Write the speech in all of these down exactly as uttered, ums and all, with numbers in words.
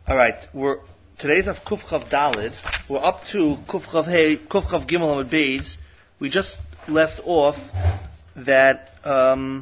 All right, we're today's of Kuf Chav Dalid. We're up to Kuf Chav Hey, Kuf Chav Gimel Amud Beis. We just left off that um,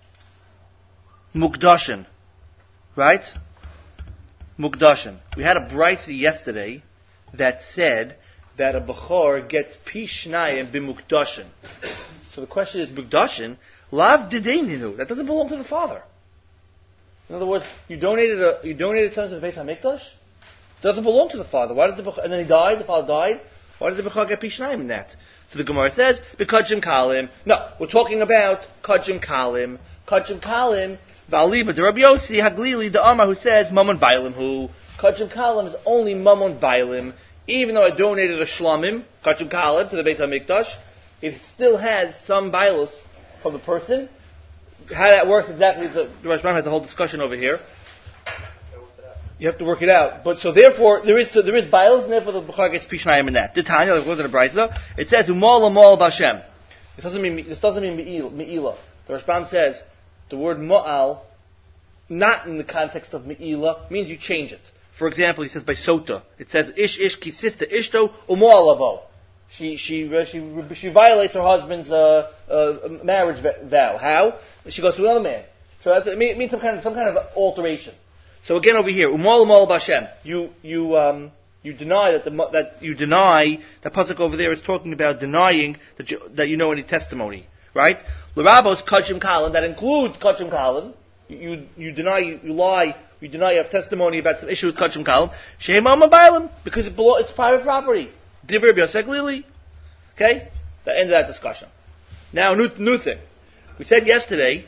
Mukdashin, right? Mukdashin. We had a brayso yesterday that said that a bechor gets pi shnayim b'mukdashin. So the question is, Mukdashin lav dideininu. That doesn't belong to the father. In other words, you donated a, you donated something to the Beis HaMikdash. It doesn't belong to the father. Why does the bechor, and then he died? The father died. Why does the bechor get pi shnayim in that? So the Gemara says, "B'kadjim kalim." No, we're talking about kadjim kalim. Kadjim kalim. V'aliba de Rabbi Yossi Haglili the Amar who says Mamon Bailim who Kadjim Kalim is only Mamon Bailim. Even though I donated a shlamim Kadjim Kalim to the Beis HaMikdash, it still has some bailus from the person. How that works exactly, the, the Rashbam has a whole discussion over here. You have to work it out. But so therefore there is so there is bailus, and therefore the Bechor gets pi shnayim in that. The Tanya, like goes to the brayso, it says Umal Umal B'Hashem. This doesn't mean this doesn't mean Me'ilah. The Rashbam says the word Mo'al, not in the context of Me'ilah, means you change it. For example, he says by Sota, it says Ish Ish Ki Sista Ishto Umo'al Avo. She she uh, she she violates her husband's uh, uh, marriage vow. How? She goes to another man. So that's, it means some kind of some kind of alteration. So again over here, Umal Umal B'Hashem. You you um you deny that the that you deny the pasuk over there is talking about denying that you, that you know any testimony, right? L'rabos Kadjim Kalim, that includes Kadjim Kalim. You, you you deny you, you lie. You deny you have testimony about some issue with Kadjim Kalim. Shehem Bailim, because it belo- it's private property. Divrei Rabbi Yosef Glili. Okay, the end of that discussion. Now, new new thing. We said yesterday,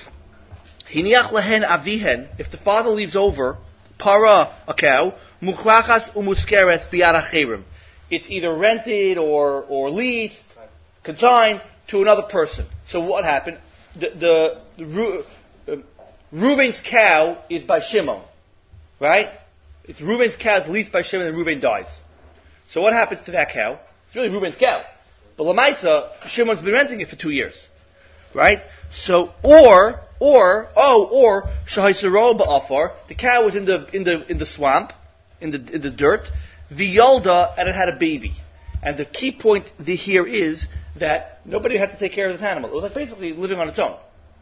Hiniach lehen avihen. If the father leaves over para a cow, muchrachas umuskeres biyad acherim. It's either rented or or leased, consigned to another person. So what happened? The the, the uh, Reuven's cow is by Shimon, right? It's Reuven's cow is leased by Shimon, and Reuven dies. So what happens to that cow? It's really Reuven's cow, but Lamaisa Shimon's been renting it for two years, right? So or or oh or Shahaisaro ba'afar, the cow was in the in the in the swamp, in the in the dirt, v'yolda, and it had a baby. And the key point here is that nobody had to take care of this animal. It was like basically living on its own.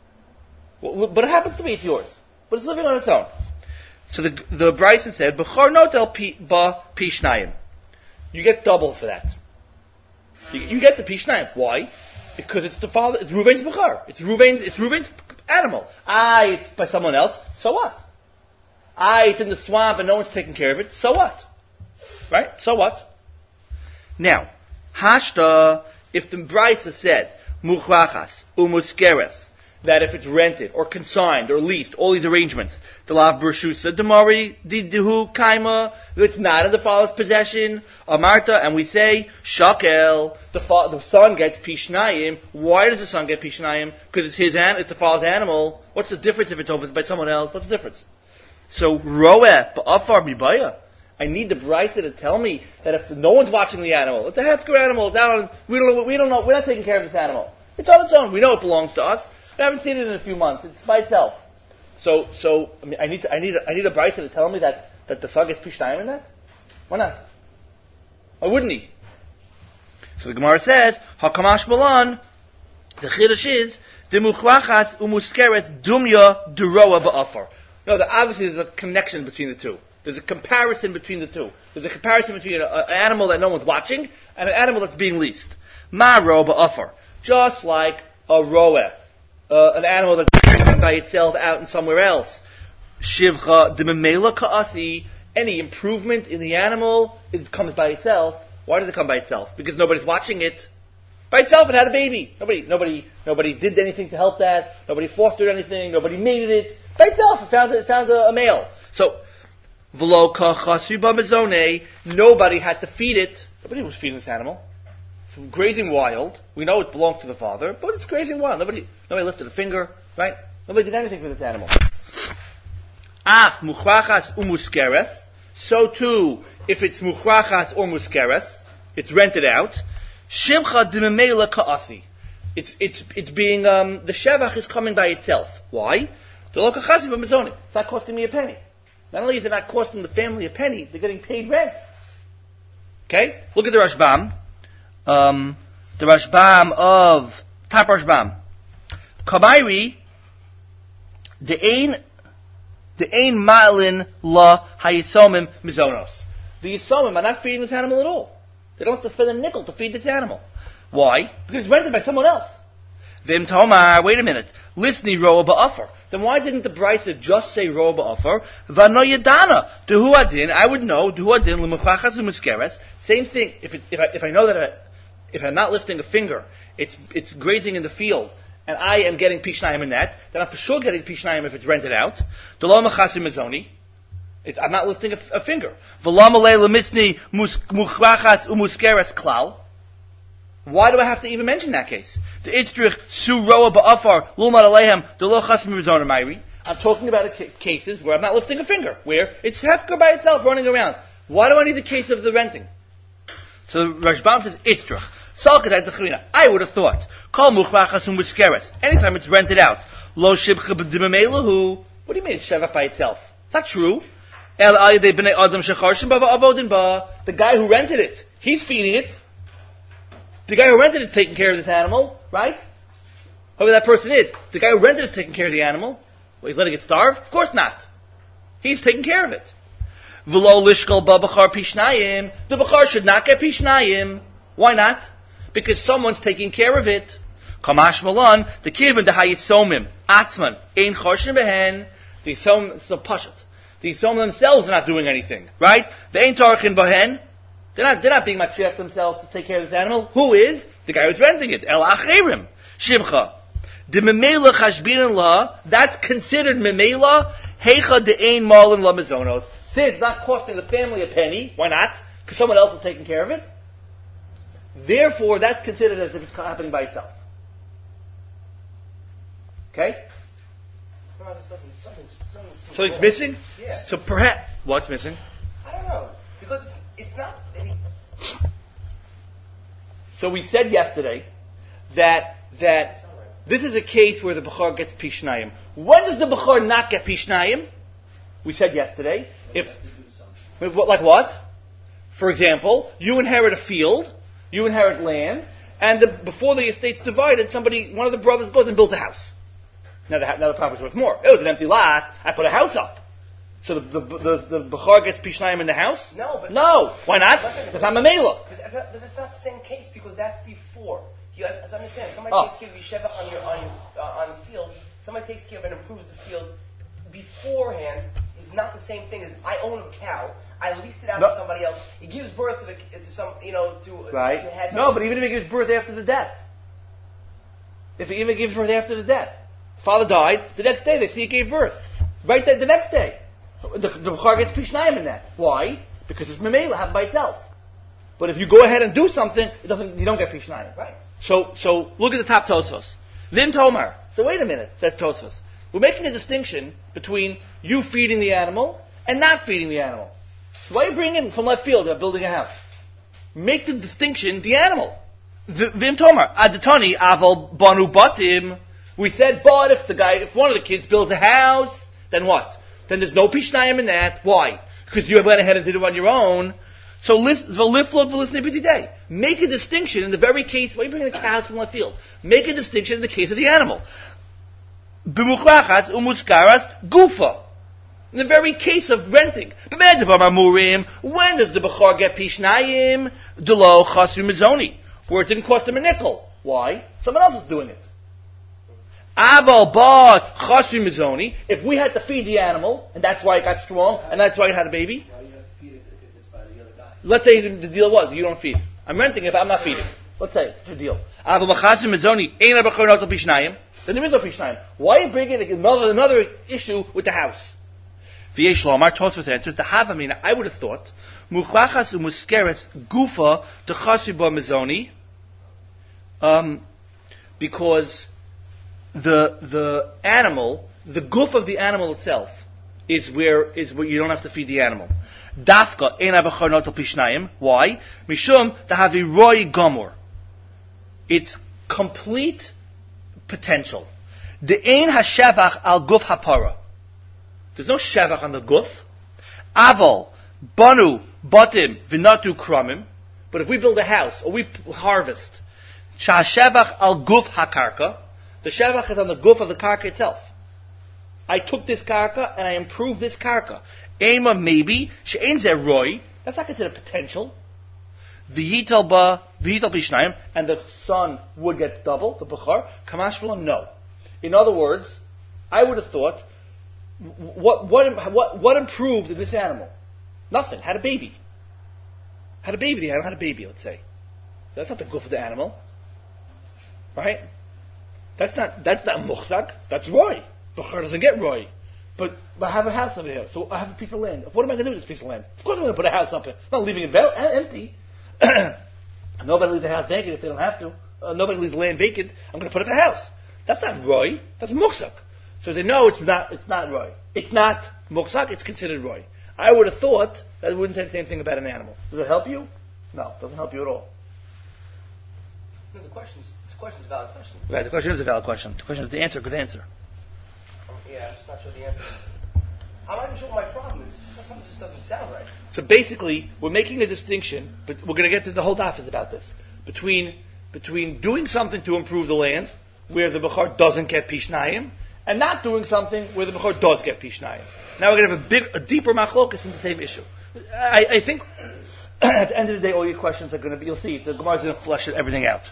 Well, but it happens to be it's yours. But it's living on its own. So the the Bryson said, "B'chor notel ba pi shnayim." You get double for that. You, you get the pi shnayim. Why? Because it's the father. It's Reuven's b'chor. It's Reuven's. It's Reuven's animal. Ah, it's by someone else. So what? Ah, it's in the swamp and no one's taking care of it. So what? Right? So what? Now, hashta. If the Brisa said, muchrachas, umuskeres, that if it's rented, or consigned, or leased, all these arrangements, the lav b'rshusa, demari, didihu, kaima, it's not in the father's possession, amarta, and we say, shakel, the, fa- the son gets pi shnayim. Why does the son get pi shnayim? Because it's his an- it's the father's animal. What's the difference if it's over by someone else? What's the difference? So, roeh, ba'afar mibaya. I need the Brisa to tell me that if no one's watching the animal, it's a hefker animal, it's out on, we don't know, we don't know, we're not taking care of this animal. It's on its own. We know it belongs to us. We haven't seen it in a few months. It's by itself. So, so, I mean, I need to, I need a, I need a Brisa to tell me that, that the son gets pi shnayim in that? Why not? Why wouldn't he? So the Gemara says, Hakamash Malan, the Chiddush is, Demuchrachas umuskeres dumya duroa ba'afar. No, the, obviously there's a connection between the two. There's a comparison between the two. There's a comparison between an animal that no one's watching and an animal that's being leased. Ma roba offer. Just like a roeh, uh, an animal that's by itself out in somewhere else. Shivcha dememela ka'asi. Any improvement in the animal, it comes by itself. Why does it come by itself? Because nobody's watching it. By itself, it had a baby. Nobody, nobody, nobody did anything to help that. Nobody fostered anything. Nobody mated it. By itself, it found, it found a, a male. So, nobody had to feed it. Nobody was feeding this animal. It's grazing wild. We know it belongs to the father, but it's grazing wild. Nobody, nobody lifted a finger, right? Nobody did anything for this animal. Af muchrachas umuskeres. So too, if it's muchrachas or muskeres, it's rented out. Shimcha dimemela ka'asi. It's it's it's being um, the shevach is coming by itself. Why? It's not costing me a penny. Not only is it not costing the family a penny, they're getting paid rent. Okay? Look at the Rashbam. Um, the Rashbam of top Rashbam. Kamairi, the ein, the ein ma'alin la hayisomim mizonos. The yisomim are not feeding this animal at all. They don't have to spend a nickel to feed this animal. Why? Because it's rented by someone else. Vim tomar, wait a minute. Lisni roa ba'afar. Then why didn't the Brisa just say roa ba'afar? Vano yadana. Dehu adin, I would know, dehu adin l'muchachas u'muskeres. Same thing, if, it, if, I, if I know that I, if I'm not lifting a finger, it's it's grazing in the field, and I am getting pishnayim in that, then I'm for sure getting pishnayim if it's rented out. Delo machasim mizoni. I'm not lifting a, a finger. V'lam alei l'misni muchachas u'muskeres klal. Why do I have to even mention that case? The itzrich su roa ba'afar lulmat alehem delo chasim mizona mayri. I'm talking about a ca- cases where I'm not lifting a finger, where it's hefker by itself running around. Why do I need the case of the renting? So Rashbam says itzrich. I would have thought. Kol muchachas u'muskeres. Anytime it's rented out. Lo shibcha b'dimamelahu. What do you mean it's shevach by itself? It's not true. El ayidei b'nei adam shecharshim b'va avodin ba. The guy who rented it, he's feeding it. The guy who rented it is taking care of this animal, right? Whoever that person is. The guy who rented it is taking care of the animal. Well, he's letting it starve? Of course not. He's taking care of it. V'lo lishkol ba b'char pishnayim. The b'char should not get pishnayim. Why not? Because someone's taking care of it. Kamash malan, the kivin the hayisomim, atzman, ein chorshin behen, the som, it's a pashat. The som themselves are not doing anything, right? The ein tarchin behen, they're not, they're not being matriach themselves to take care of this animal. Who is? The guy who's renting it. El achirim, shimcha. The memela chashbinin la, that's considered memela, heicha de ein malin la mizonos. Since it's not costing the family a penny, why not? Because someone else is taking care of it. Therefore, that's considered as if it's happening by itself. Okay? Something's, something's Something's missing? Yeah. So perhaps, what's missing? I don't know. Because it's, it's not... It, so we said yesterday that that this is a case where the Bechor gets Pishnayim. When does the Bechor not get Pishnayim? We said yesterday. If, if Like what? For example, you inherit a field, you inherit land, and the, before the estate's divided, somebody, one of the brothers goes and builds a house. Now the, now the property's worth more. It was an empty lot. I put a house up. So the the the, the Bechor gets Pishnayim in the house? No, but... No! Why not? Because I'm a Mela. But that's, not, but that's not the same case, because that's before. You have to understand, somebody Oh. takes care of your shevach on your, on, your, uh, on the field, somebody takes care of and improves the field beforehand is not the same thing as I own a cow, I leased it out No. to somebody else, it gives birth to, the, to some, you know, to... Right. It has No, but even if it gives birth after the death. If it even gives birth after the death. Father died, the next day they see it gave birth. Right there, the next day. The, the Bechor gets Pishnayim in that. Why? Because it's Memela, happened by itself. But if you go ahead and do something, it doesn't. You don't get Pishnayim. Right. So, so look at the top Tosfos. Vim Tomar. So wait a minute, says Tosfos. We're making a distinction between you feeding the animal and not feeding the animal. So why are you bringing in from left field about building a house? Make the distinction the animal. V- Vim Tomar. Adatani aval banu batim. We said, but if the guy, if one of the kids builds a house, then what? Then there's no pishnayim in that. Why? Because you went ahead and did it on your own. So listen, make a distinction in the very case. Why are you bringing the cows from left field? Make a distinction in the case of the animal. B'muchachas umuskaras gufa. In the very case of renting. When does the Bechor get pishnayim? Delo chasu mizoni, where it didn't cost him a nickel. Why? Someone else is doing it. Abal ba chasu mizoni. If we had to feed the animal, and that's why it got strong, and that's why it had a baby. Why do you have to feed it if it's by the other guy? Let's say the, the deal was you don't feed. I'm renting it, but I'm not feeding. Let's say it's a deal. Abal ba chasu mizoni ein Bechor not pishnayim. Then there is no pishnayim. Why are you bringing another another issue with the house? V'yesh lomar Tosfos answers the Havamina. I would have thought muchachas umuskeres gufa the chasu ba mizoni, um, because the the animal, the goof of the animal itself, is where is where you don't have to feed the animal. Dafka ein Bechor not pishnayim. Why? Mishum tahavi roi gomor. It's complete potential. The ein hashevach al guf hapara. There's no shevach on the guf. Aval, banu, batim, vinatu kramim. But if we build a house, or we p- harvest, sha'ashevach al guf hakarka, the shevach is on the guf of the karka itself. I took this karka and I improved this karka. Ema maybe, she'en zeh roi, that's not considered potential. V'yital ba, v'yital bishnayim, and the son would get double, the bechor. Kamash v'lo, no. In other words, I would have thought, what, what, what, what improved in this animal? Nothing. Had a baby. Had a baby, the animal had a baby, let's say. That's not the goof of the animal. Right? That's not, that's not muchzak, that's roy. Bechor doesn't get roy. But, but I have a house over here, so I have a piece of land. What am I going to do with this piece of land? Of course I'm going to put a house up here. I'm not leaving it vel- empty. Nobody leaves the house vacant if they don't have to. Uh, nobody leaves the land vacant. I'm going to put up a house. That's not roy. That's muchzak. So they know it's not. It's not roy. It's not muchzak. It's considered roy. I would have thought that it wouldn't say the same thing about an animal. Does it help you? No, it doesn't help you at all. No, the question is, the question is a valid question. Right. The question is a valid question. The question is the answer. Good answer. Um, yeah, I'm just not sure the answer is. I'm not even sure what my problem is. It's just, something just doesn't sound right. So basically, we're making a distinction, but we're going to get to the whole daf is about this, between between doing something to improve the land, where the bechor doesn't get pishnayim, and not doing something where the bechor does get pishnayim. Now we're going to have a big, a deeper machlokas in the same issue. I, I think at the end of the day, all your questions are going to be. You'll see the Gemara is going to flesh everything out.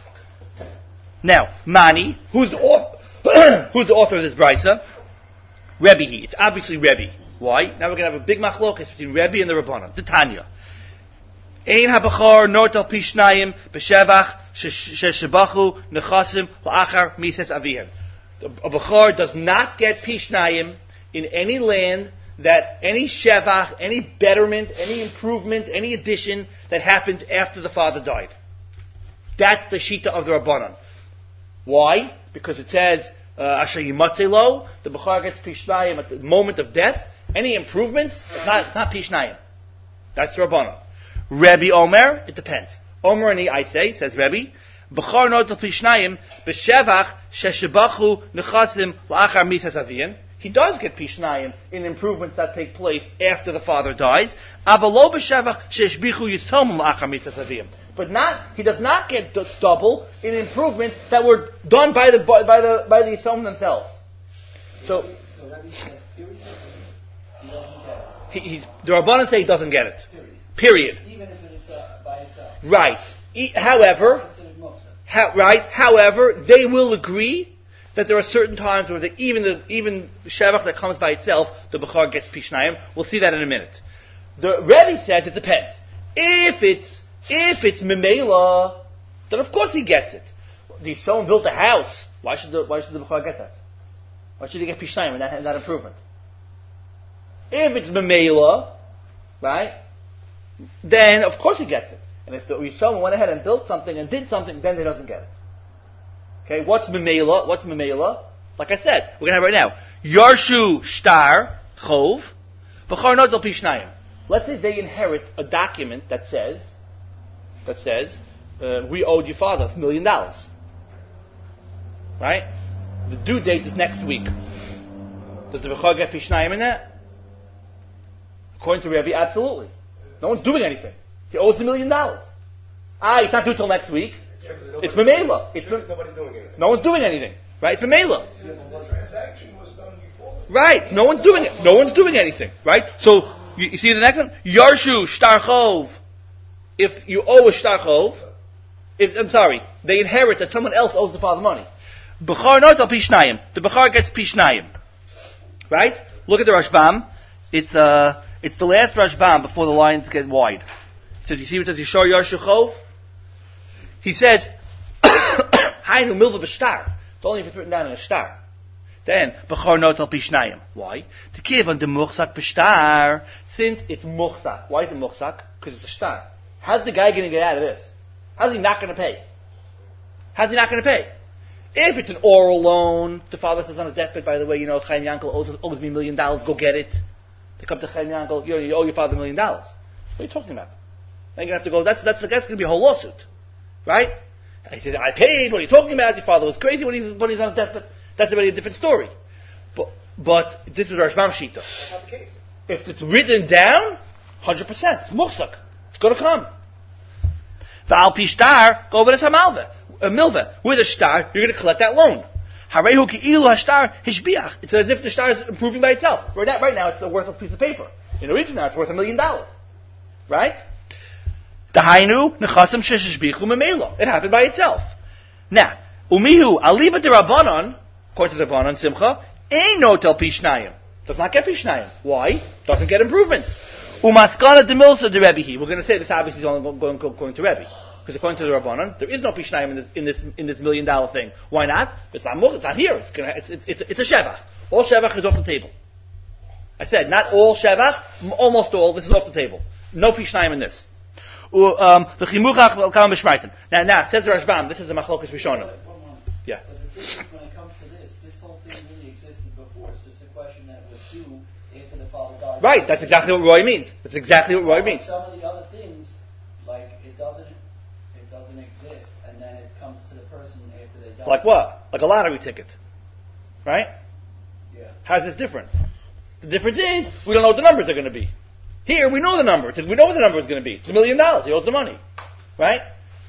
Now, Mani, who's the author? Who's the author of this brisa? Rebbe. It's obviously Rebbe. Why? Now we're going to have a big machlokas between Rebbe and the Rabbanan. The Tanya. Ein habachar nortal pishnayim b'shevach sheshabachu nechasim la'achar mises avihem. A bachar does not get pishnayim in any land that any shevach, any betterment, any improvement, any addition that happens after the father died. That's the shita of the Rabbanan. Why? Because it says asher yimatzeh lo, the bachar gets pishnayim at the moment of death. Any improvement, it's not, it's not pishnayim. That's the Rabbanan. Rebbe Omer, it depends. Omer and I say, says Rebbe, B'char notel pishnayim, b'shevach, sheshebachu, nechasim, la'achar misas aviyin. He does get pishnayim in improvements that take place after the father dies. Avalo b'shevach, sheshbichu yisom, la'achar misas aviyin. But not, he does not get d- double in improvements that were done by the, by the, by the yisom themselves. So, So Rebbe says, period, he doesn't get it. he, he's, the Rabbanan say he doesn't get it. Period. Period. Even if it's uh, by itself. Right. E- however, Considered muksa. ha- right. However, they will agree that there are certain times where the, even the even shevach that comes by itself, the bechar gets pishnayim. We'll see that in a minute. The Rebbe says it depends. If it's if it's memela, then of course he gets it. The someone built a house. Why should the why should the bechar get that? Why should he get pishnayim in that in that improvement? If it's memela, right? Then of course he gets it. And if the Yisrael went ahead and built something and did something, then he doesn't get it. Okay, what's memela? What's memela? Like I said, we're gonna have right now. Yarshu shtar chov, b'char nodel pishnayim. Let's say they inherit a document that says, that says, uh, we owed your father a million dollars. Right? The due date is next week. Does the b'char get pishnayim in that? According to Rebbe, absolutely. No one's doing anything. He owes a million dollars. Ah, it's not due till next week. It's memela. It's mem- Nobody's doing anything. no one's doing anything. Right? It's memela. The transaction was done before. Right. No one's doing it. No one's doing anything. Right? So, you, you see the next one? Yarshu shtarchov. If you owe a shtarchov, if, I'm sorry, they inherit that someone else owes the father money. B'char not al pishnayim. The b'char gets pishnayim. Right? Look at the Rashbam. It's, uh, it's the last Rashbam before the lines get wide. It says, you see what it says, Yishar Yarshu chov? He says, Hainu milva b'shtar. It's only if it's written down in a star. Then, b'char not al pishnayim. Why? To give on the muchzak b'shtar, since it's muchzak. Why is it muchzak? Because it's a star. How's the guy going to get out of this? How's he not going to pay? How's he not going to pay? If it's an oral loan, the father says on his deathbed, by the way, you know, Chaim Yankel owes, owes me a million dollars, go get it. They come to Chaim Yankel, you know, you owe your father a million dollars. What are you talking about? Then you're going to have to go, that's, that's, that's going to be a whole lawsuit. Right? I said, I paid, what are you talking about? Your father was crazy when, he, when he's on his deathbed. That's already a different story. But, but this is Rashbam Shita. That's not the case. If it's written down, one hundred percent. It's muhsak. It's going to come. V'al pi shtar, go over to Hamalva. A milva. With a shtar, you're going to collect that loan. Harehu ki'ilu hashtar hishbiach. It's as if the shtar is improving by itself. Right now, right now it's a worthless piece of paper. In origin now, it's worth a million dollars. Right? Dahainu nechasim sheshishbichu memelo. It happened by itself. Now, umihu aliba de rabbanon, according to the rabbanon simcha, ain't no tel pishnayim. Does not get pishnayim. Why? Doesn't get improvements. Umaskana de milsa de Rebbe. We're going to say this obviously is only going, going, going to Rebbe. Because according to the Rabbanon, there is no pishnayim in this in this in this million dollar thing. Why not? It's not it's not here. It's gonna it's it's it's, it's a shevach. All shevach is off the table. I said not all shevach, almost all. This is off the table. No pishnayim in this. Um, the chimuchach will come b'shmaitin. Now now says the Rashbam. This is a machlokas rishonim. Yeah. But the thing is, when it comes to this, this whole thing really existed before. It's just a question that was due after the father died. Right. That's exactly what Roy means. That's exactly what Roy means. Some of the other things, like it doesn't. doesn't exist, and then it comes to the person after they die. Like what? Like a lottery ticket. Right? Yeah. How's this different? The difference is, we don't know what the numbers are going to be. Here, we know the number. We know what the number is going to be. It's a million dollars. He owes the money. Right?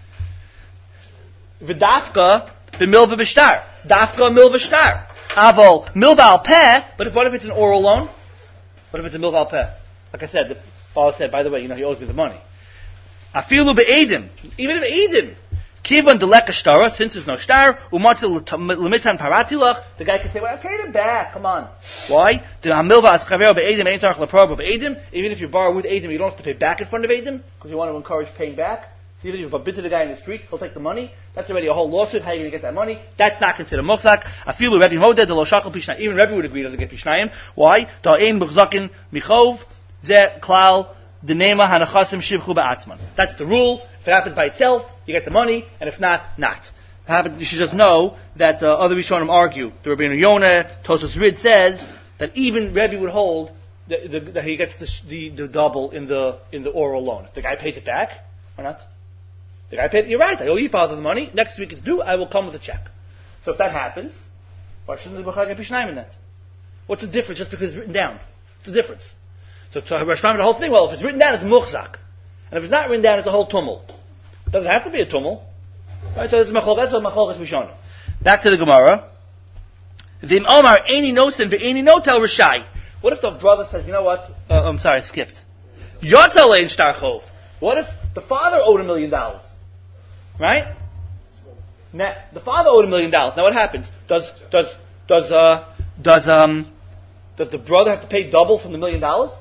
V'dafka b'milva b'shtar. Dafka milva shtar. Aval milva al peh, but if, what if it's an oral loan? What if it's a milva al peh? Like I said, the father said, by the way, you know, he owes me the money. Afilu be'edim, even if edim, kivan deleka shtara, since there's no star, umatzil limitan paratilach, the guy can say, well, I paid him back, come on. Why? The hamilva as chavero be'edim, ain't tarch leproba be'edim, even if you borrow with edim, you don't have to pay back in front of edim, because you want to encourage paying back. So even if you bid to the guy in the street, he'll take the money. That's already a whole lawsuit, how are you going to get that money? That's not considered muchzak. Afilu Rebbe Modeh, the lo shakal pishnayim, even Rebbe would agree doesn't get pishnayim. Why? Da'ein muchzakin michov, ze klal, the nema hanachasim shivchu ba'atzman. That's the rule. If it happens by itself, you get the money, and if not, not. You should just know that uh, other Rishonim argue. The Rabbeinu Yonah, Tosfos Rid says that even Rebbe would hold the, the, that he gets the, the, the double in the in the oral loan. If the guy pays it back, or not? The guy paid. You're right. I owe you, father, the money. Next week it's due. I will come with a check. So if that happens, why shouldn't the Bechar get Pishnayim in that? What's the difference? Just because it's written down. What's the difference? So to Rashbam the whole thing, well, if it's written down, it's muchzak. And if it's not written down, it's a whole tumul. It doesn't have to be a tumul. Right, so that's machol, that's a machol rishonim. Back to the Gemara. V'im Omar, eini nosen ve'eini notel rishai. What if the brother says, you know what? Uh, I'm sorry, I skipped. Yotel ein shtar chov. What if the father owed a million dollars? Right? Now, the father owed a million dollars. Now what happens? Does, does, does, uh, does, um, does the brother have to pay double from the million dollars?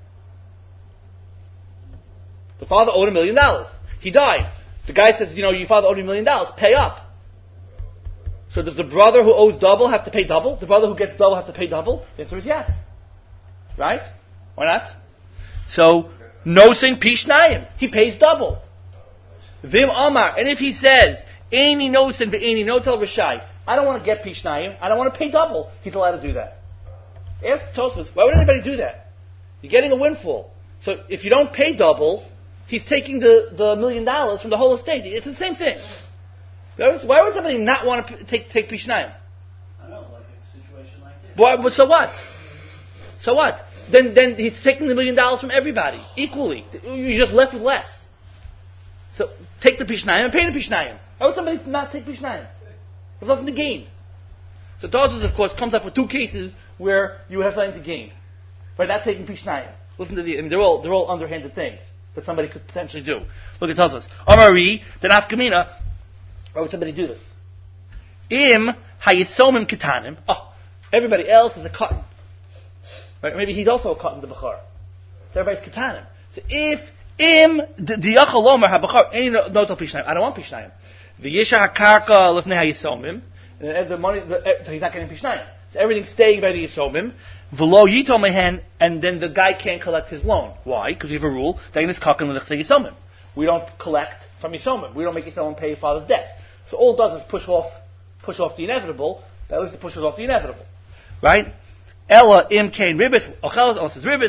The father owed a million dollars. He died. The guy says, you know, your father owed me a million dollars. Pay up. So does the brother who owes double have to pay double? The brother who gets double have to pay double? The answer is yes. Right? Why not? So, no sin pishnayim. He pays double. Vim Amar. And if he says, Eini no sin ve'eini no tel rishai, I don't want to get pishnayim. I don't want to pay double. He's allowed to do that. Ask Tosfos, why would anybody do that? You're getting a windfall. So if you don't pay double, he's taking the, the million dollars from the whole estate. It's the same thing. Why would somebody not want to take take pishnayim? I don't know, like a situation like this. Why, so what? So what? Then then he's taking the million dollars from everybody equally. You're just left with less. So take the pishnayim and pay the pishnayim. Why would somebody not take pishnayim? There's nothing to gain. So Tosfos, of course, comes up with two cases where you have something to gain by not taking pishnayim. Listen to the. I mean, they're all they're all underhanded things that somebody could potentially do. Look at Tosfos. Amari the nafkamina. Why would somebody do this? Im hayisomim kitanim. Oh, everybody else is a cotton. Right? Maybe he's also a cotton, the bechar. So everybody's kitanim. So if im the yachalomer habechar ain't no to pishnayim. I don't want pishnayim. The yisha hakarka lifnei hayisomim. And the money, the, so he's not getting pishnayim. So everything's staying by the yisomim. V'lo yito mehen, and then the guy can't collect his loan. Why? Because we have a rule. We don't collect from yisomim. We don't make yisomim pay your father's debt. So all it does is push off, push off the inevitable. But at least it pushes off the inevitable, right? Ella im kain ribis ochelas olas ribis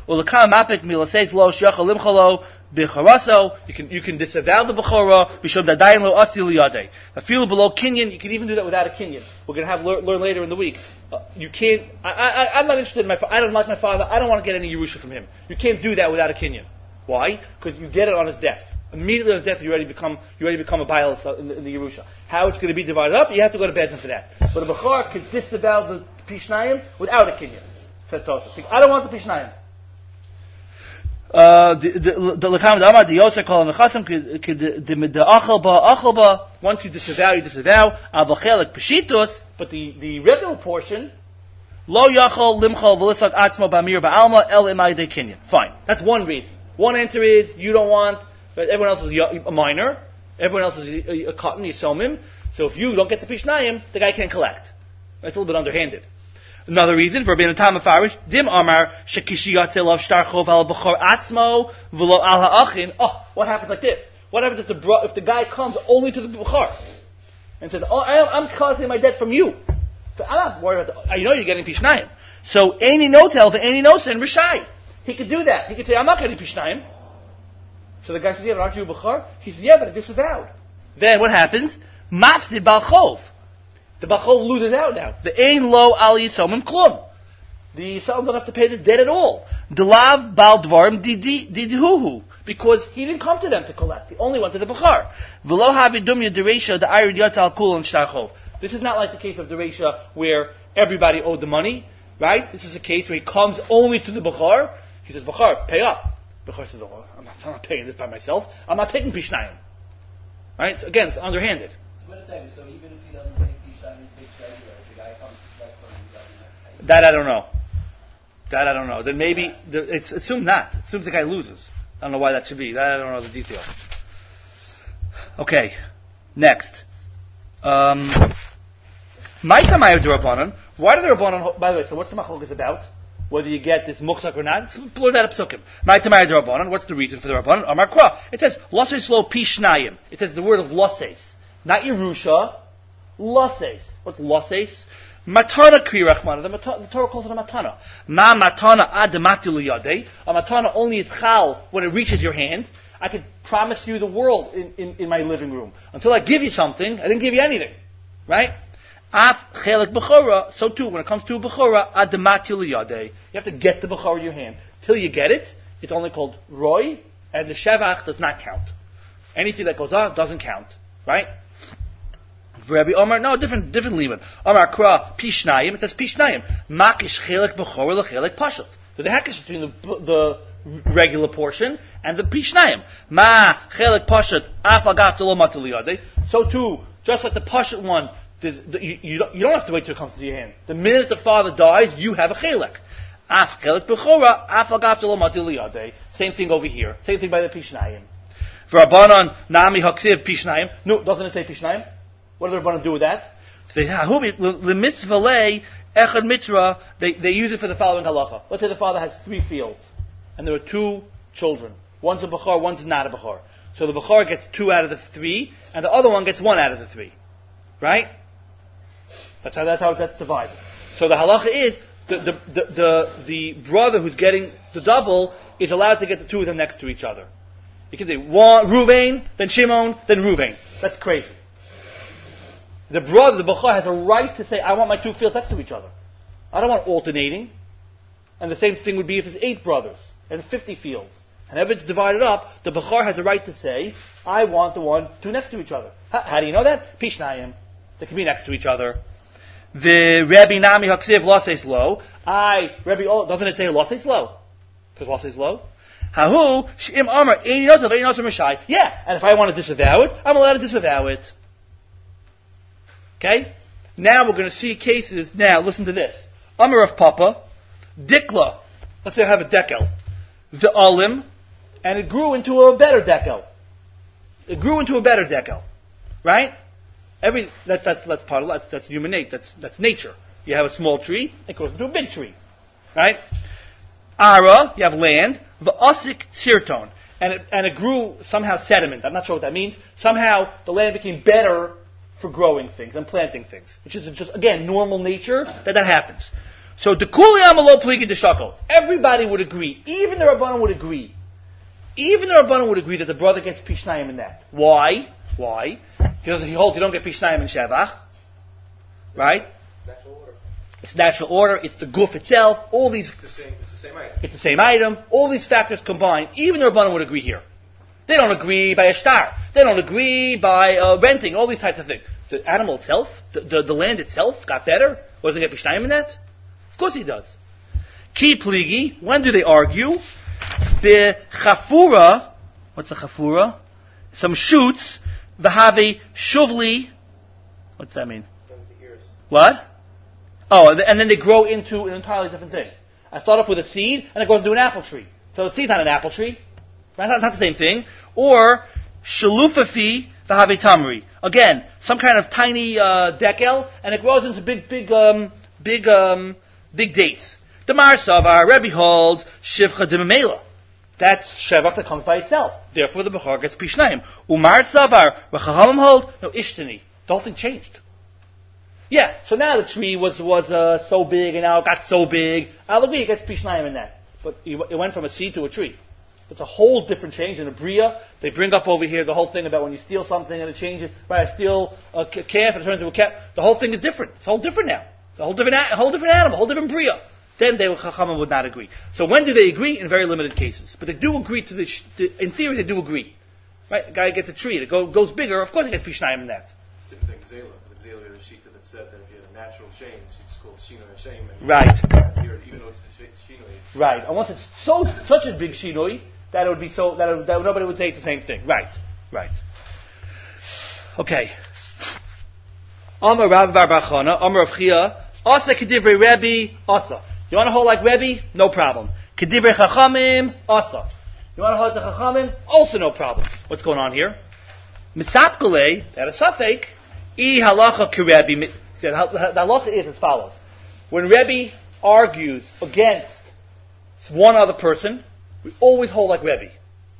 Ulakam mapik milaseis lo shachal limchalo bicharaso. You can you can disavow the bechora bishom dadayin lo asi liyadei. A feel below kinyan. You can even do that without a kinyan. We're going to have learn, learn later in the week. Uh, you can't. I, I I'm not interested in my. I don't like my father. I don't want to get any Yerusha from him. You can't do that without a kinyan. Why? Because you get it on his death. Immediately on his death, you already become you already become a bail in the, in the Yerusha. How it's going to be divided up? You have to go to Bezdin for that. But a bechor can disavow the pishnayim without a kinyan. Says Tosha. I don't want the pishnayim. Uh, the the lekam dama the yoser kol mechasim the the achal ba achal ba. Once you disavow, you disavow. Avachelek peshitos, but the the regular portion lo yachal limchal v'lisat atzmo b'amir ba'alma el imay de kinyan. Fine, that's one reason. One answer is you don't want, but everyone else is a minor. Everyone else is a, a, a cotton yisomim. So if you don't get the pishnayim, the guy can't collect. That's a little bit underhanded. Another reason for being a tam afarish, dim amar shekishi yatzelav shtarchov al b'chor atzmo v'lo al ha'achin. Oh, what happens like this? What happens if the bro, if the guy comes only to the b'chor and says, "Oh, I'm, I'm collecting my debt from you. I'm not worried about the. I know you're getting pishnayim." So any no tell to any no sin rishai. He could do that. He could say, "I'm not getting pishnayim." So the guy says, "Yeah, but aren't you a b'chor?" He says, "Yeah, but I disavowed." Then what happens? Mafsid balchov. The Bachov loses out now. The Ein Lo Al Yisomim Klum. The Yisomim don't have to pay this debt at all. Delav Bal Dvarim Didhuhu. Because he didn't come to them to collect. He only went to the Bachar. V'lo Havidum Yederesha the Ayrid Yatzal Kul and Shtarchov. This is not like the case of Deresha where everybody owed the money. Right? This is a case where he comes only to the Bachar. He says, Bachar, pay up. Bachar says, oh, I'm not, I'm not paying this by myself. I'm not taking Pishnayim. Right? So again, it's underhanded. So wait a second. So even if he doesn't pay That I don't know. That I don't know. Then maybe it's assumed not. It assumes the guy loses. I don't know why that should be. That I don't know the details. Okay, next. Um, Ma'itamayir D'Rabbanan. Why do the Rabbanan? By the way, so what's the machlokes about? Whether you get this muchzak or not? Let's blur that up psukim. Ma'itamayir D'Rabbanan. What's the reason for the Rabbanan? Amar Kra. It says losses lo pishnayim. It says the word of losses, not Yerusha. Losses. What's losses? Matana kri rachmana. The, the Torah calls it a matana. Ma matana adamati liyadei. A matana only is chal when it reaches your hand. I could promise you the world in, in, in my living room. Until I give you something, I didn't give you anything. Right? Af chelik b'chora. So too, when it comes to a b'chora, adamati liyadei. You have to get the b'chora in your hand. Till you get it, it's only called roy, and the shevach does not count. Anything that goes on doesn't count. Right? Rabbi Omar, no, different, different liman. Omar Kra Pishnayim. It says Pishnayim. Makish chelik b'chor lechelik pashut. There's a hackish between the the regular portion and the Pishnayim. Ma chelik pashut afagav lo matiliyade. So too, just like the pashut one, the, you, you, don't, you don't have to wait till it comes to your hand. The minute the father dies, you have a chelik. Af chelik b'chora afagav lo matiliyade. Same thing over here. Same thing by the Pishnayim. For Rabbanan nami haksiv Pishnayim. No, doesn't it say Pishnayim? What do they want to do with that? They, they use it for the following halacha. Let's say the father has three fields, and there are two children. One's a bechor, one's not a bechor. So the bechor gets two out of the three, and the other one gets one out of the three. Right? That's how that's how that's divided. So the halacha is the the the the, the brother who's getting the double is allowed to get the two of them next to each other. You can say one Ruvain, then Shimon, then Ruvain. That's crazy. The brother, the bechor, has a right to say, I want my two fields next to each other. I don't want alternating. And the same thing would be if there's eight brothers and fifty fields. And if it's divided up, the bechor has a right to say, I want the one, two next to each other. How, how do you know that? Pishnayim. They can be next to each other. The Rabbi Nami Haksiv Losses Lo. I, Rabbi, oh, doesn't it say Losses Lo? Because Losses Lo. Hahu, Shim Amar, Ein Yosef, Ein Yosef Mishai. Yeah, and if I want to disavow it, I'm allowed to disavow it. Okay? Now we're going to see cases. Now, listen to this. Amar of Papa, Dikla. Let's say I have a dekel. The Alim, and it grew into a better dekel. It grew into a better dekel. Right? Every, that, that's, that's part of, that's, that's human nature. That's, that's nature. You have a small tree, it grows into a big tree. Right? Ara, you have land. The Asik Sirton. And it, and it grew somehow sediment. I'm not sure what that means. Somehow the land became better for growing things and planting things, which is just, again, normal nature, that that happens. So the Kuliyam Alo Pligi Deshakol. Everybody would agree. Even the Rabbanan would agree. Even the Rabbanan would agree that the brother gets Pishnayim in that. Why? Why? Because he holds you don't get Pishnayim in Shevach. Right? Natural order. It's natural order. It's the goof itself. All these. It's the same. It's the same item. It's the same item. All these factors combined. Even the Rabbanan would agree here. They don't agree by a star. They don't agree by uh, renting. All these types of things. The animal itself, the, the, the land itself, got better. Or does it get Pishnayim in that? Of course he does. Ki pligi. When do they argue? Be chafura. What's a chafura? Some shoots. V'have shuvli. What's that mean? What? Oh, and then they grow into an entirely different thing. I start off with a seed, and it goes into an apple tree. So the seed's not an apple tree. Right? It's not the same thing. Or shalufafi v'have tamri. Again, some kind of tiny uh, dekel, and it grows into big, big, um, big, um, big dates. Damar savar, Rebbe holds shivcha d'memela. That's shevach that comes by itself. Therefore, the bechor gets pishnayim. Umar savar, Rachamim hold no ishtani. The whole thing changed. Yeah, so now the tree was was uh, so big, and now it got so big. I'll agree, it gets pishnayim in that. But it went from a seed to a tree. It's a whole different change. In the Bria, they bring up over here the whole thing about when you steal something and it changes. Right, I steal a calf and it turns into a calf. The whole thing is different. It's a whole different now. It's a whole different, a whole different animal, a whole different Bria. Then they Chachamim would not agree. So when do they agree? In very limited cases. But they do agree to the, the in theory, they do agree. Right, a guy gets a tree, it go, goes bigger, of course he gets pishnayim in that. It's different than Gzela. The Gzela is a sheet that said that if you had a natural change, it's called Shino Hashem. Right. Here, even though it's the Shinoi. Right. Unless it's so such a big Shinoi, that it would be so that, it, that nobody would say it's the same thing. Right. Right. Okay. Amar Rav Bar Bar Chana, Amar Rav Chia, Asa Kedivrei Rebbe, Asa. You want to hold like Rebbe? No problem. Kedivrei Chachamim, Asa. You want to hold like the Chachamim? Also no problem. What's going on here? Mitzapkele, that is Safek, I halacha kirebi. The halacha is as follows. When Rebbe argues against one other person, we always hold like Rebbe.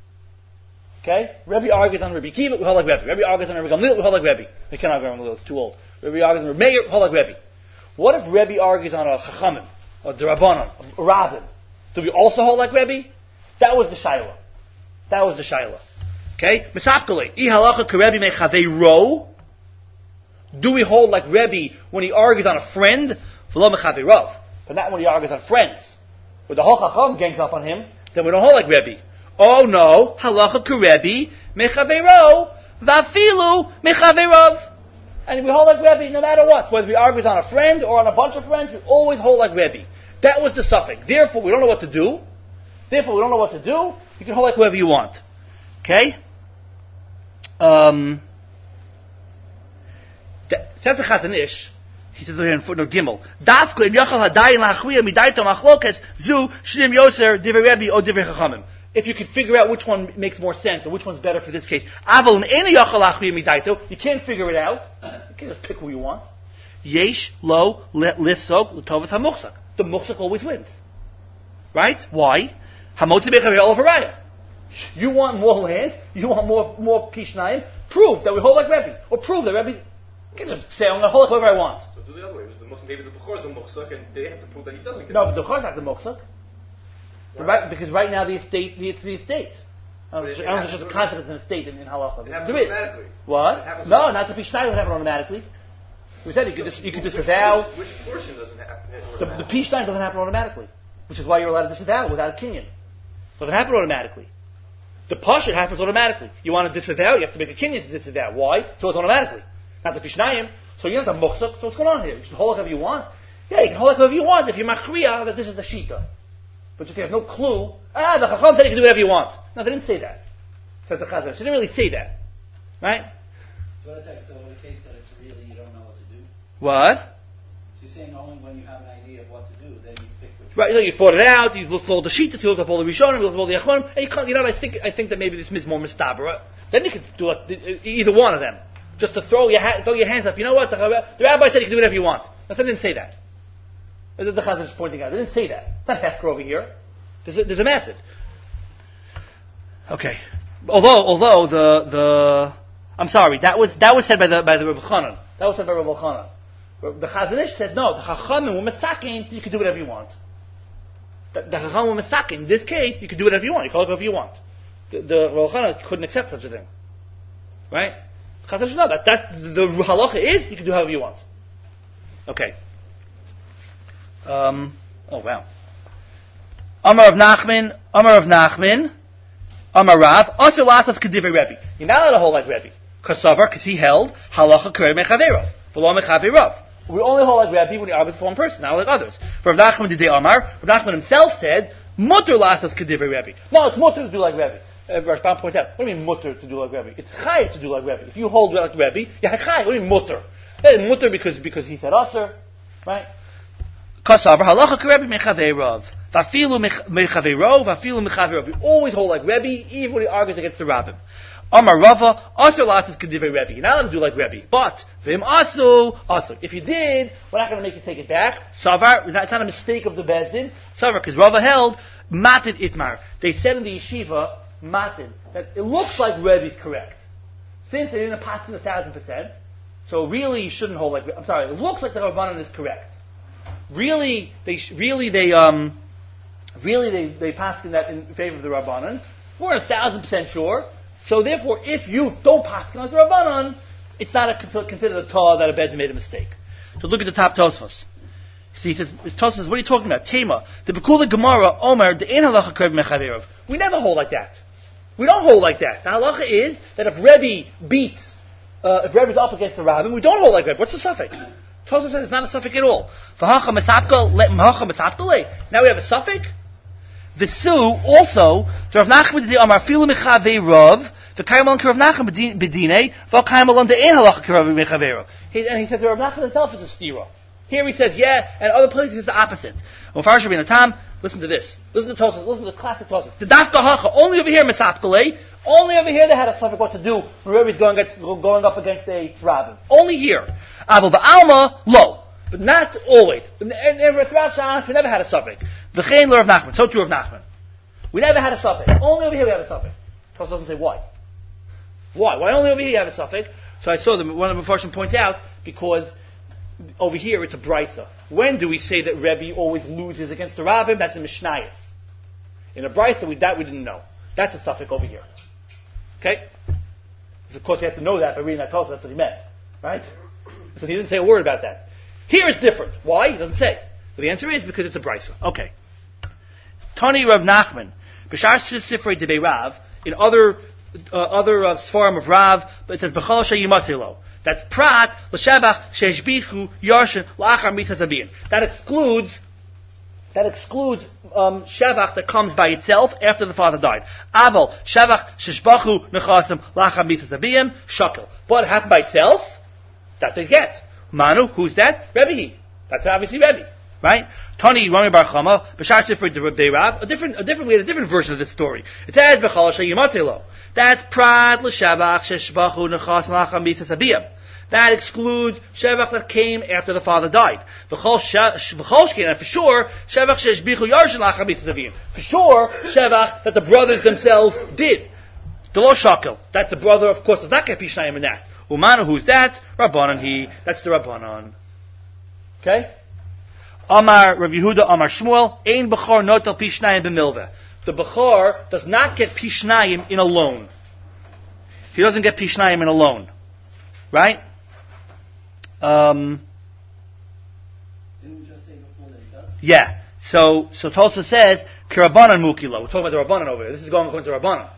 Okay? Rebbe argues on Rebbe Kiva, we hold like Rebbe. Rebbe argues on Rebbe Gamliel, we hold like Rebbe. We cannot argue on Gamliel, it's too old. Rebbe argues on Rebbe Meir, we hold like Rebbe. What if Rebbe argues on a Chachamim, or D'Rabbanan, a Rabbin? Do we also hold like Rebbe? That was the Shaila. That was the Shaila. Okay? Misapkele. I halacha kerebi mechavei ro. Do we hold like Rebbe when he argues on a friend? V'lo mechavei rav. But not when he argues on friends. When the whole Chacham gangs up on him, then we don't hold like Rebbe. Oh no. Halacha kerebi mechavei ro. Vafilu mechavei rav. And we hold like Rebbe no matter what. Whether we argue on a friend or on a bunch of friends, we always hold like Rebbe. That was the suffix. Therefore, we don't know what to do. Therefore, we don't know what to do. You can hold like whoever you want. Okay? Um, says the Chazon Ish, he says here in footnote Gimel, Dafka im yachal hadayin lachriya midaito machlokes zu shnim yoser divrei Rebbe or divrei Chachamim. If you could figure out which one makes more sense or which one's better for this case, aval in ena yachal lachriya midaito, you can't figure it out. You can't just pick who you want. Yesh lo lifsok l'tovas hamuchsak. The muchsak always wins. Right? Why? Hamotzi bechavi all of Haraya. You want more land? You want more more pishnayim? Prove that we hold like Rebbe, or prove that Rebbe. You can't just say I'm going to hold like whatever I want. So do the other way. The, maybe the bechor is the muchsak, and they have to prove that he doesn't get. No, but the bechor is not the muchsak. The right, because right now the estate, the, it's the estate. I don't know if it's just a concept in the estate in, in halacha. It happens automatically. What? It No, not the pishnayim happen automatically. We said you could dis, you could disavow. Which, which portion doesn't happen? The, the pishnayim doesn't happen automatically, which is why you're allowed to disavow without a kinyan. Doesn't happen automatically. The pashut happens automatically. You want to disavow, you have to make a kinyan to disavow. Why? So it's automatically. Not the pishnayim. So you're not the muchsak. So what's going on here? You should hold like whatever you want. Yeah, you can hold like whatever you want if you're machriya that this is the shita. But just you have no clue. Ah, the chacham said you can do whatever you want. No, they didn't say that. Says the chazan. She didn't really say that. Right? So what is that? So in the case that it's really you don't know what to do? What? So you're saying only when you have an idea of what to do, then you pick which Right, you, know, you thought it out, you looked at all the sheetas, you looked up all the Rishonim, you looked up all the Achronim, and you can't, you know, I think, I think that maybe this is more mistabara. Then you could do like, either one of them. Just to throw your, ha- throw your hands up. You know what? The, the rabbi said you can do whatever you want. No, they didn't say that. That's the Chazan is pointing out. They didn't say that. It's not Hefker over here. There's a, there's a method. Okay. Although, although the, the, I'm sorry, that was, that was said by the, by the Rebbe Chanan. That was said by Rebbe Chanan. The Chazon Ish said, no, the Chachamim were Mesakin, you can do whatever you want. The, the Chachamim were Mesakin, in this case, you can do whatever you want, you can look whatever you want. The, the Rosh Hashanah couldn't accept such a thing. Right? Chazon Ish, no, that's, that's, the halacha is, you can do however you want. Okay. Um, oh wow. Amar of Nachman, Amar of Nachman, Amar Rav, Asher Lasas Kedivrei Rebbe. You're not allowed to hold like Rebbe. Kasavar, because he held halacha Kerei Mechaverov. V'lo Mechaverov. We only hold like Rebbe when he argues for one person, not like others. For Rav Nachman did Amar, Rav Nachman himself said, Mutter Lasas Kedivrei Rebbe. No, it's mutter to do like Rebbe. Uh, Rashbam points out, what do you mean mutter to do like Rebbe? It's chay to do like Rebbe. If you hold like Rebbe, you're chay. What do you mean mutter? It's mutter because, because he said Asher, right? Kasavar, halacha Kerei Mechaverov. Vafilu mechaverov, vafilu mechaverov. We always hold like Rebbe, even when he argues against the rabbim. Amar Rava, asur lasas kedivrei Rebbe. You're not allowed to do like Rebbe, but v'im asu, asu. If you did, we're not going to make you take it back. Savar, it's not a mistake of the bezdin. Savar, because Rava held matid itmar. They said in the yeshiva matid that it looks like Rebbe is correct, since they didn't pass in a thousand percent. So really, you shouldn't hold like. I'm sorry. It looks like the Rabbanan is correct. Really, they sh- really they um. Really, they, they passed in that in favor of the Rabbanan. We're a thousand percent sure. So therefore, if you don't pass like the Rabbanan, it's not a, considered a Torah that a Bezdin made a mistake. So look at the top Tosfos. See, he says, Tosfos says, what are you talking about? Tema. The Bekula Gemara, Omer, the Ein Halacha Kerei Mechaverov. We never hold like that. We don't hold like that. The halacha is that if Rebbe beats, uh, if Rebbe's up against the Rabbin, we don't hold like Rebbe. What's the suffix? Tosfos says it's not a suffix at all. Now we have a suffix. The Su also, the Rav Nachman did the Amar Filu Mechavei Rav, the Kaimal Rav Nachman Bedine, Val Kaimal on the Ein Halacha Rav Mechavei. And he says the Rav Nachman himself is a stira. Here he says yeah, and other places it's the opposite. When Farsh Rabbeinu Tam, listen to this. Listen to Tosfos. Listen to the classic Tosfos. The Dafka Hacha only over here Mesapkale. Only over here they had a suffix what to do when Rebbe's going against, going up against a rabbin. Only here. Aval Ba'alma Lo. But not always. And, and, and throughout Shas, we never had a suffix. V'chein Rav Nachman. So too Rav Nachman. We never had a suffix. Only over here we have a suffix. Tosfos doesn't say why. Why? Why only over here you have a suffix? So I saw them. One of the Mepharshim points out because over here it's a brisa. When do we say that Rebbe always loses against the Rabbim? That's in Mishnayos. In a brisa, we, that we didn't know. That's a suffix over here. Okay? Of course, you have to know that by reading that Tosfos. That's what he meant, right? So he didn't say a word about that. Here it's different. Why? He doesn't say. So the answer is because it's a brisa. Okay. Tani Rav Nachman, B'shar Sifrei Debei Rav, in other uh, other uh, Sfarim of Rav, but it says B'chol Sheyimatzelo. That's Prat L'Shabach Sheishbichu Yarshin L'Achar Mitzvah Zabin. That excludes that excludes um, Shavach that comes by itself after the father died. Aval Shavach Sheshbachu Nechasim L'Achar Mitzvah Zabin Shakel. But it happened by itself. That they get. Manu, who's that? Rebbe. That's obviously Rebbe, right? Tani Rami Bar Chama, B'shar Sifrei Debei Rav. A different, a different, we had a different version of this story. It says B'chol Sheyimatzelo. That's Prat L'Shavach Sheshbachu Nechasim L'Achar Mitzvah Zabin. That excludes Shevach that came after the father died. V'chol Shkein, and for sure, Shevach Sheshbichu Yarshin L'Achar Mitzvah Zabin. For sure, Shevach that the brothers themselves did. The Lo Shakel. That the brother, of course, does not get Pishnayim in that. Umanu, who's that? Rabbanan he. That's the Rabbanan. Okay? Amar Rav Yehuda, Amar Shmuel, Ein Bechor Notel Pishnayim B'milveh. The Bechor does not get Pishnayim in a loan. He doesn't get Pishnayim in a loan. Right? Um, Didn't we just say before that he does? yeah. So, so Tulsa says, Kirabanan Mukilo. We're talking about the Rabbanan over here. This is going according to Rabbanan.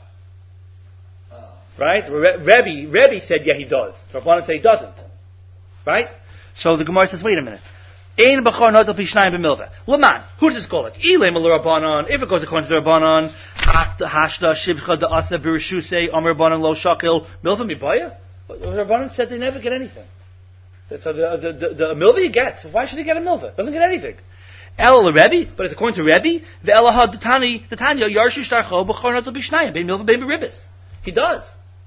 Right? Re- Rebbe, Rebbe said, yeah, he does. Rabbanan say he doesn't. Right? So the Gemara says, wait a minute. Ein b'chor notel pishnayim b'milveh. Laman, who does this call it? Ilem l'Rabbanan. If it goes according to the Rabbanan, hashda shibcha da'asa b'rishusei amar Rabbanan lo shakil milveh mibaya. The Rabbanan said they never get anything. So the the the, the milveh he gets. Why should he get a milveh? Doesn't get anything. El Rebbe, but it's according to Rebbe. The Elahad Tani the Tanya yarshu shtarcho b'chor notel pishnayim bein milveh bein b'ribbis. He does.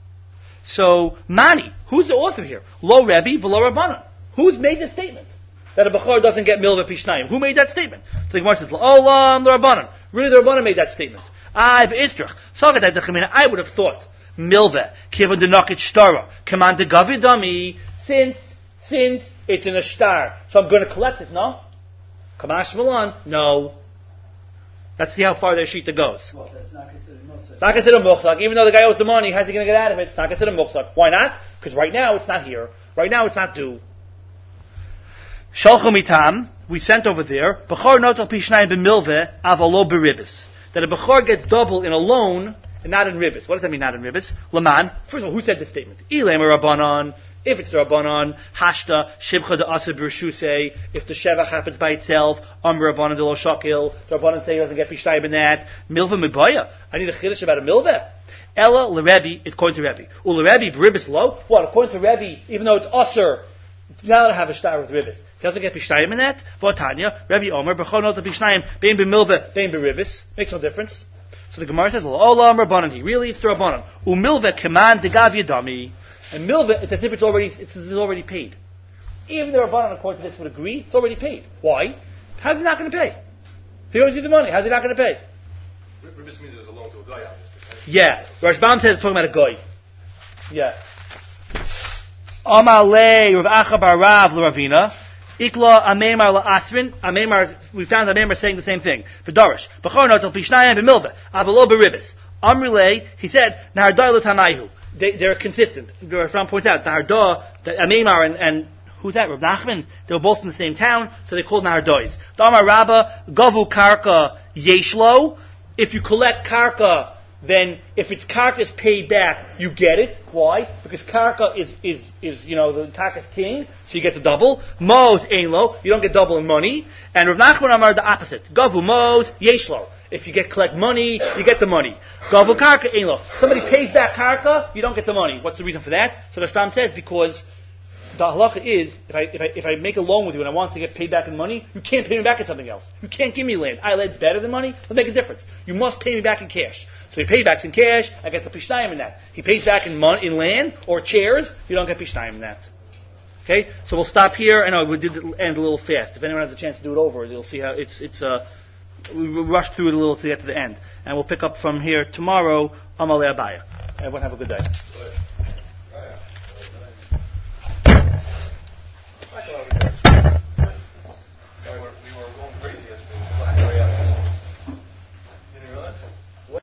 So, Mani, who's the author here? Lo Rebbe, v'lo Rabbanan. Who's made this statement? That a Bechor doesn't get milveh pishnayim. Who made that statement? So the Gemara says, Olam, the Rabbanan. Really, the Rabbanan made that statement. I've istrach. I would have thought, milveh, kivan de nakit shtara, command de gavidami, since, Since it's in a star, so I'm going to collect it, no? Kamash Milan, no. Let's see how far their shita goes. Well, that's not considered muchzak. It's not considered muchzak. Even though the guy owes the money, how's he going to get out of it? It's not considered muchzak. Why not? Because right now it's not here. Right now it's not due. Shalchu mitam, we sent over there, Bechor notal pishnayim b'milveh avalo b'ribis. That a Bechor gets double in a loan and not in ribis. What does that mean, not in ribis? Laman, first of all, who said this statement? Ilem Rabbanon, if it's the Rabbanon, Hashta, Shivcha de Asa B'Rshusei, if the Shevach happens by itself, Am Rabbanon de lo Shakil, the Rabbanon say he doesn't get pishnayim in that, Milveh Mibaya. I need a chiddush about a Milveh. Ella l'Rebbe, it's according to Rebbe. U l'Rebbe b'ribis lo. What, according to Rebbe, even though it's Aser, you're not allowed to have a star with ribis. He doesn't get pishnayim in that. V'otanya, Rebbe Omer, b'chol not the pishnayim, bein b'milveh, bein b'ribis. Makes no difference. So the Gemara says, "Oh, Lam Rabbanon." Really, it's the Rabbanon. Umilveh keman degav yadami. And milveh, it's as if it's already it's, it's already paid. Even the Rabbanon, according to this, would agree it's already paid. Why? How's he not going to pay? He owes you the money. How's he not going to pay? Ribis means there's a loan to a guy, obviously. Right? Yeah, Rashbam says it's talking about a guy. Yeah. Amalei Rav Acha bar Rav l'Ravina. Ikla Amemar la'asrin. Amemar, we found Amemar saying the same thing. V'darish. B'chor notel pishnayim b'milveh. Avalo b'ribis. Amrilei, he said, Nahardai l'tanaihu. They, they're consistent. Rashbam points out, Nahardai, Amemar and, and, who's that? Rav Nachman? They were both in the same town, so they called Nahardais. Damar Rabba, Gavu Karka Yeshlo. If you collect Karka, then if it's karka is paid back, you get it. Why? Because karka is, is, is you know, the karka is king, so you get the double. Mos ainlo, you don't get double in money. And Rav Nachman Amar the opposite. Gavu mos yeshlo. If you get collect money, you get the money. Gavu karka ainlo. Somebody pays back karka, you don't get the money. What's the reason for that? So the Rashbam says because the halacha is, if I, if I, if I make a loan with you and I want to get paid back in money, you can't pay me back in something else. You can't give me land. I land's better than money. It'll make a difference. You must pay me back in cash. So he pays back in cash, I get the pishnayim in that. He pays back in mon- in land or chairs, you don't get pishnayim in that. Okay? So we'll stop here. I know we did end a little fast. If anyone has a chance to do it over, you'll see how it's, it's, uh, we rushed through it a little to get to the end. And we'll pick up from here tomorrow. Amalei Abaya. Everyone have a good day.